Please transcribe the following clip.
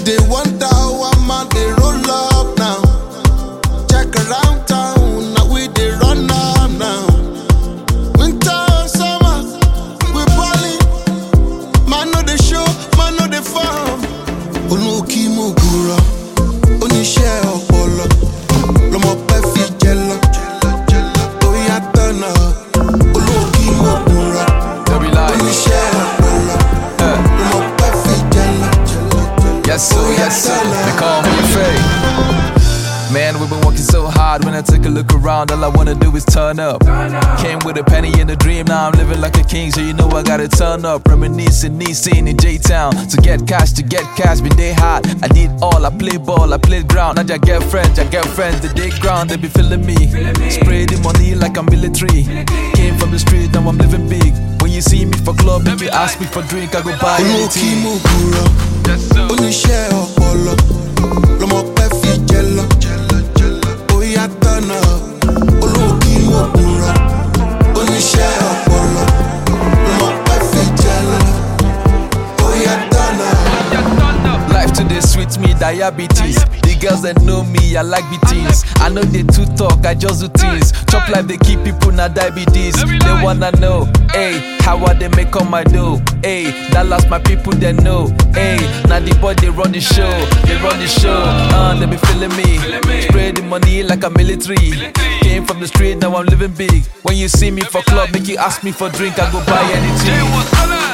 they wonder how a man they roll up now. Check around town, now we they run up now. Winter, summer, we balling. Man know the show, man know the farm. Oluki Mugura, Onishe Opolo, Lomo Pefi Jello, Oya Tana, Oluki Mugura, Onishe Opolo, Lomo Pefi Jello. Yes sir, they call me Faye. Man, we've been working so hard. When I take a look around, all I wanna do is turn up. Came with a penny in a dream, now I'm living like a king, so you know I gotta turn up. Reminiscing, scene in J-Town. To get cash, been day hard. I did all, I play ball, I played ground. Now I get friends, the day ground, they be feeling me. Spray the money like I'm military. Came from the street, now I'm living big. When you see me for club, if you ask me for drink, I go buy anything. Onishe Opolo, Lomo Pefi Jello, Oya Tana, Oluki Mugura, Onishe Opolo, Lomo Pefi Jello, Oya Tana. Life today sweet me diabetes. The girls that know me, I like beatings. I know they too talk, I just do things. Chop life, they keep people na diabetes. They wanna know, hey, how are they make on my dough? Hey, that lost my people they know. Hey, now the boy they run the show, they be feeling me. Spray the money like a military. Came from the street, now I'm living big. When you see me for club, make you ask me for drink, I go buy anything.